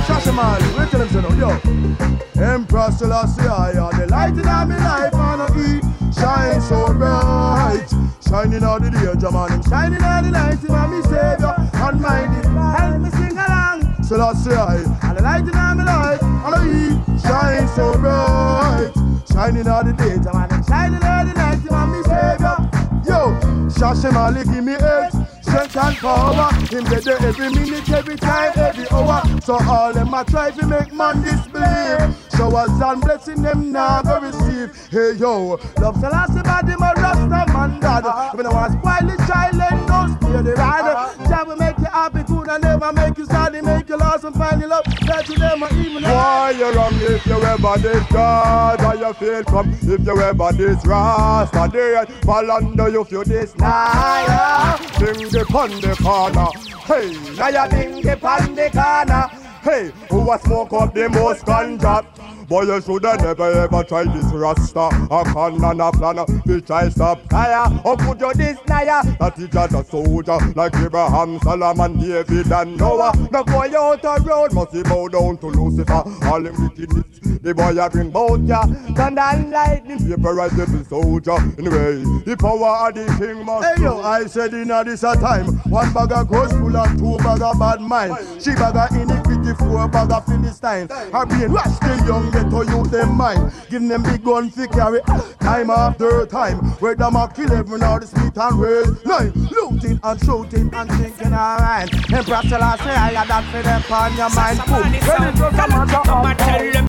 Shashaman, we tell him so now, yo. Emperor Selassie, I are the light in my life, and he shine so bright. Shining all the day, Jaman, him shining all the night, him and me savior, and mighty. Help me sing along. Selassie, I are the light in my life, and he shine so bright. Shining all the day, Jaman, him shining all the night, him and me savior. Yo, Shashamali give me eggs, strength and power. Him get there every minute, every time, every hour. So all them a try to make man disbelieve. Showers and blessing them now go receive. Hey yo, love Selassie body, my rasta man dad. When I was spoil the child, let no steer the rider. Jah will make you happy, good and never make you sad. He make you lost and find you love. That you them or even. Why you wrong if you ever this God? Why you feel from if you ever this rasta? There, fall under you feel this now. Sing the pon the corner. Hey, now you ding the pon the corner. Hey, who was smoke up the most ganja? Boy, you shoulda never ever try this rasta. A can and a plan, we try stop fire. Or put you this naya. That is just a soldier like Abraham, Solomon, David and Noah. Now boy out the road must he bow down to Lucifer. All him wickedness, the boy a bring bout ya. Thunder and lightning, vaporize every soldier. Anyway, the power of the king must. Hey yo, I said inna this a time. One bag of ghost full and two bag of bad mind. She bag of iniquity, four bag of Philistine. Her brain wash the young. To you them mind, give them big gun fi carry time after time. Where them a kill everyone out the Smith and Wales. Nine, looting and shooting and thinking alright. Emperor Selassie, I got that for them on your mind. When it does a matter of